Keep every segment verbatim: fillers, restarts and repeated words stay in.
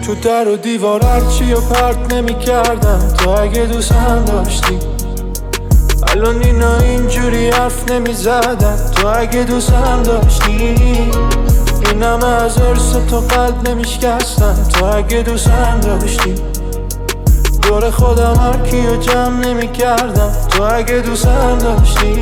تو در و دیوار هرچی و پرت نمی کردم تو اگه دوستم داشتی. الان اینا اینجوری حرف نمی زدم تو اگه دوستم داشتی. این همه از ارس تو قلب نمی شکستم تو اگه دوستم داشتی. دور خودم هر کیو جمع نمی کردم تو اگه دوستم داشتی.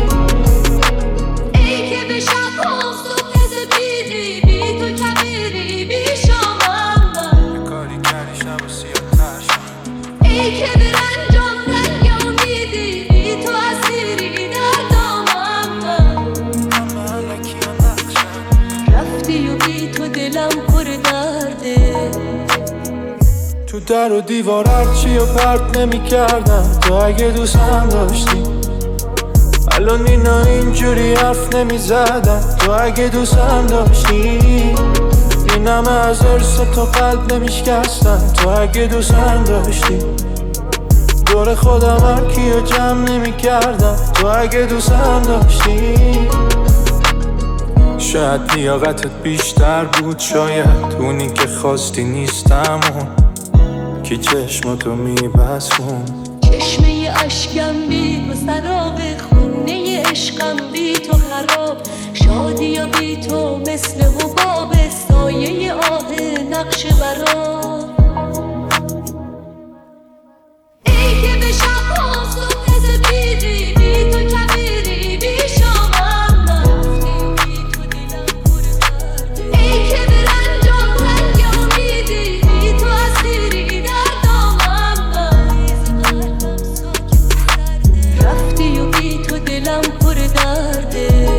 ای که به شب ها صبح سپیدی بی تو کبیری بی شامم من. کاری کردی شب و سیاه شد. ای که به رنجام رنگ امیدی بی تو اسیری در دامم من. همه علکی و نقشم رفتی و بی تو دلم پر درده. تو در و دیوار هرچی و پرت نمی کردم تو اگه دوستم داشتی. الان اینا اینجوری حرف نمی زدم تو اگه دوستم داشتی. این همه از ارس تو قلب نمی شکستم تو اگه دوستم داشتی. دور خودم هر کیو جمع نمی کردم تو اگه دوستم داشتی. شاید لیاقتت بیشتر بود، شاید اونی که خواستی نیستم اون که چشماتو میبسون. چشمه اشکم بی تو سراب، خونه عشقم بی تو خراب. شادی و بی تو مثل حباب، سایه آه نقش برام. ای که به شبها صبح سپیدی بی تو کبیری بی شامم من. ای که به رنجام رنگ امیدی بی تو اسیری در دامم من. رفتی و بی تو دلم پر درده.